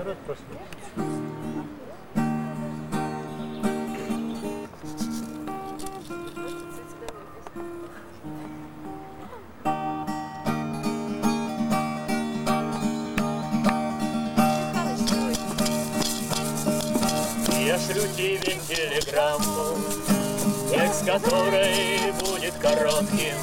народ просто. Я шлю тебе телеграмму, текст которой будет коротким.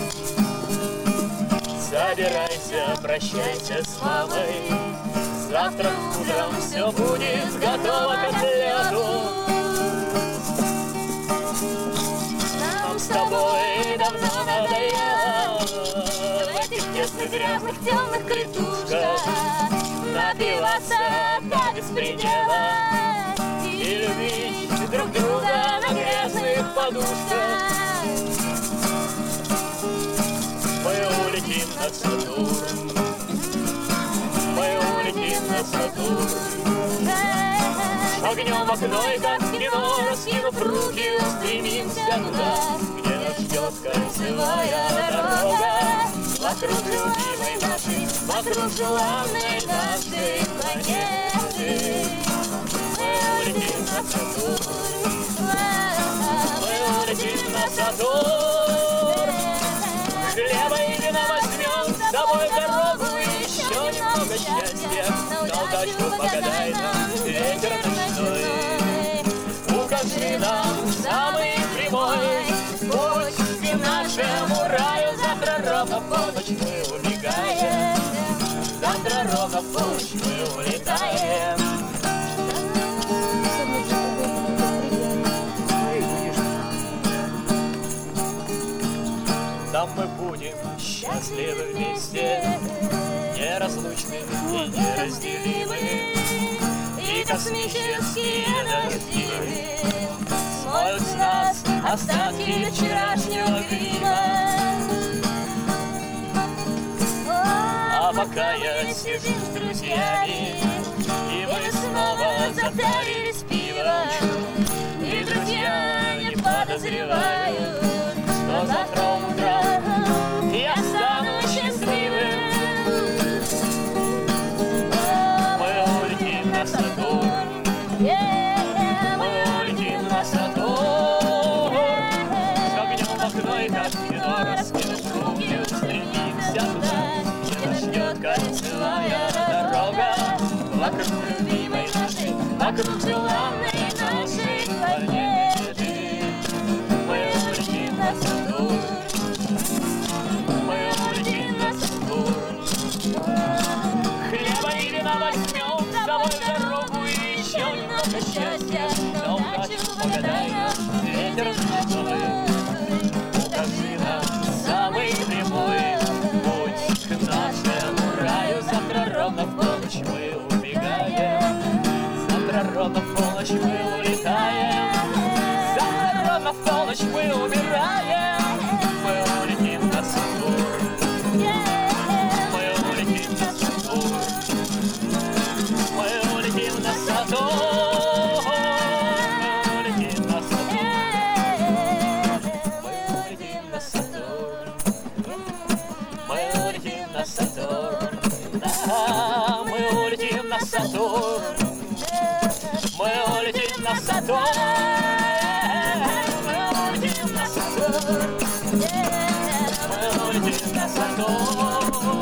Собирайся, прощайся с мамой, завтра утром все будет готово к отлету. Нам с тобой давно надоело в этих тесных, грязных, темных клетушках напиваться до беспредела и любить друг друга на грязных подушках. Мы улетим на Сатурн, мы улетим на Сатурн. Шагнем в окно и как в кино, раскинув руки, устремимся туда, где нас ждет кольцевая дорога. Вокруг любимой нашей, вокруг желанной нашей планеты. Мы улетим на Сатурн, мы улетим на Сатурн. Хлеба и вина возьмем с собой в дорогу, и еще немного счастья. На удачу погадай нам ветер ночной. Укажи нам самый прямой путь к нашему раю. Завтра ровно в полночь мы убегаем, завтра ровно в полночь мы улетаем. Там мы будем счастливы вместе, неразлучны и неразделимы. И космические дожди смоют с нас остатки вчерашнего грима. А пока я сижу с друзьями, и мы снова затарились пивом, и друзья не подозревают, что завтра утром я стану счастливым. Мы улетим на Сатурн, мы улетим на Сатурн. Шагнем в окно и как в кино, раскинув руки, устремимся туда, где нас ждет кольцевая дорога. Вокруг любимой нашей, вокруг желанной нашей планеты. Мы улетим на Сатурн, мы улетим на Сатурн. Хлеба и вина возьмем с собой в дорогу, и еще немного счастья. На удачу погадай нам ветер ночной. Укажи нам самый прямой путь к нашему раю. Завтра ровно в полночь мы убегаем, завтра ровно в полночь мы улетаем, завтра ровно в полночь мы умираем. Мы улетим на Сатурн, мы улетим на Сатурн, мы улетим на Сатурн, мы улетим на Сатурн, мы улетим на Сатурн, мы улетим на Сатурн, да, мы улетим на Сатурн, мы улетим на Сатурн. Мы улетим на Сатурн.